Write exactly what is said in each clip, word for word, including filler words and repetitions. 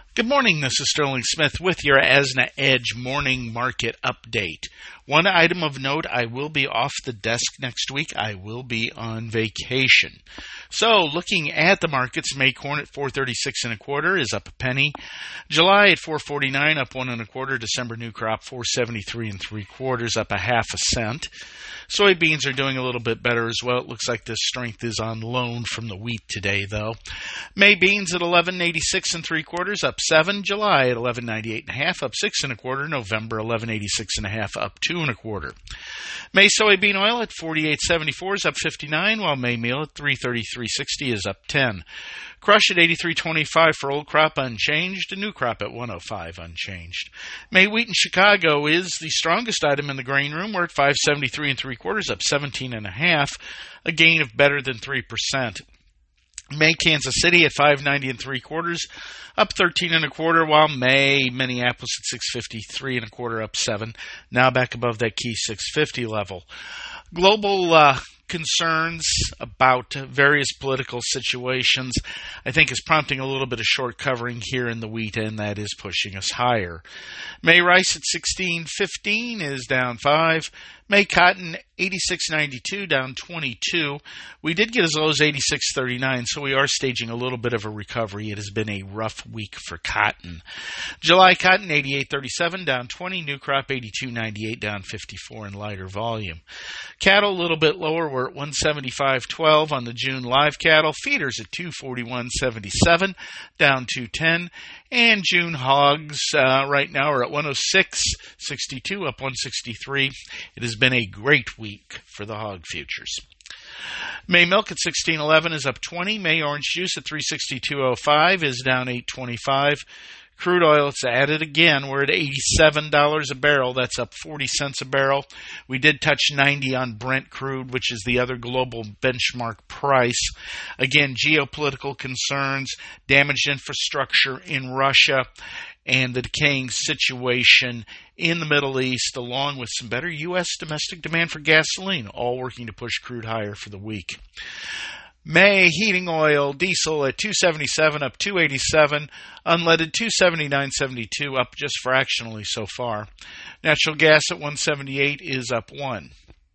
Good morning, this is Sterling Smith with your Asna Edge morning market update. One item of note, I will be off the desk next week. I will be on vacation. So, looking at the markets, May corn at four thirty-six and a quarter is up a penny. July at four forty-nine, up one and a quarter. December new crop four seventy-three and three quarters, up a half a cent. Soybeans are doing a little bit better as well. It looks like this strength is on loan from the wheat today, though. May beans at eleven eighty-six and three quarters, up seven. July at eleven ninety-eight and a half, up six and a quarter. November eleven eighty-six and a half, up two and a quarter. May soybean oil at forty-eight seventy-four is up fifty-nine, while May meal at three thirty-three sixty is up ten. Crush at eighty-three twenty-five for old crop unchanged, new crop at one oh five unchanged. May wheat in Chicago is the strongest item in the grain room. We're at five seventy-three and three quarters, up seventeen and a half, a gain of better than three percent. May Kansas City at five ninety and three quarters, up thirteen and a quarter, while May Minneapolis at six fifty-three and a quarter, up seven, now back above that key six fifty level. Global uh, concerns about various political situations, I think, is prompting a little bit of short covering here in the wheat, and that is pushing us higher. May rice at sixteen fifteen is down five. May cotton eighty-six ninety-two, down twenty-two. We did get as low as eighty-six thirty-nine, so we are staging a little bit of a recovery. It has been a rough week for cotton. July cotton eighty-eight thirty-seven, down twenty. New crop eighty-two ninety-eight, down fifty-four in lighter volume. Cattle a little bit lower. We're at one seventy-five twelve on the June live cattle. Feeders at two forty-one seventy-seven, down two ten. And June hogs uh, right now are at one oh six sixty-two, up one sixty-three. It has been a great week for the hog futures. May milk at sixteen eleven is up twenty. May orange juice at three sixty-two oh five is down eight twenty-five. Crude oil, it's added again. We're at eighty-seven dollars a barrel. That's up forty cents a barrel. We did touch ninety on Brent crude, which is the other global benchmark price. Again, geopolitical concerns, damaged infrastructure in Russia, and the decaying situation in the Middle East, along with some better U S domestic demand for gasoline, all working to push crude higher for the week. May heating oil, diesel at two seventy-seven, up two eighty-seven. Unleaded two seventy-nine seventy-two, up just fractionally so far. Natural gas at one seventy-eight is up one.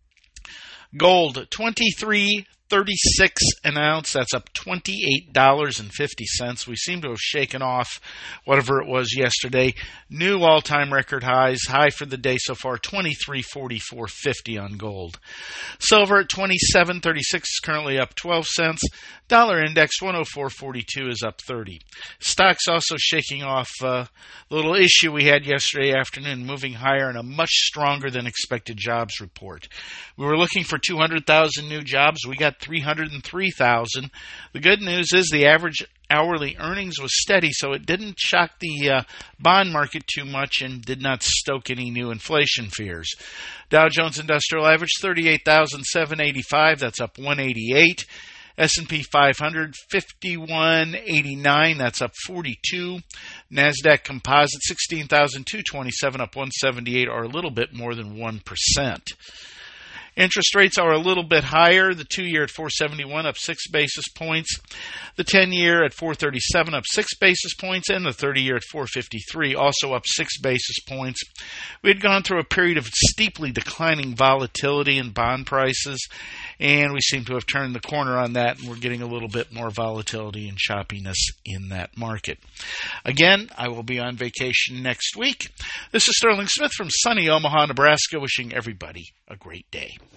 Gold, twenty-three thirty-six an ounce. That's up twenty-eight dollars and fifty cents. We seem to have shaken off whatever it was yesterday. New all-time record highs. High for the day so far, twenty-three forty-four fifty on gold. Silver at twenty-seven thirty-six is currently up twelve cents. Dollar index one oh four forty-two is up thirty. Stocks also shaking off uh, the little issue we had yesterday afternoon, moving higher in a much stronger than expected jobs report. We were looking for two hundred thousand new jobs. We got three hundred three thousand. The good news is the average hourly earnings was steady, so it didn't shock the uh, bond market too much and did not stoke any new inflation fears. Dow Jones Industrial Average thirty-eight thousand seven hundred eighty-five. That's up one eighty-eight. S and P five hundred fifty-one eighty-nine. That's up forty-two. NASDAQ Composite sixteen thousand two hundred twenty-seven, up one seventy-eight, or a little bit more than one percent. Interest rates are a little bit higher. The two-year at four seventy-one, up six basis points. The ten-year at four thirty-seven, up six basis points. And the thirty-year at four fifty-three, also up six basis points. We had gone through a period of steeply declining volatility in bond prices, and we seem to have turned the corner on that, and we're getting a little bit more volatility and choppiness in that market. Again, I will be on vacation next week. This is Sterling Smith from sunny Omaha, Nebraska, wishing everybody a great day.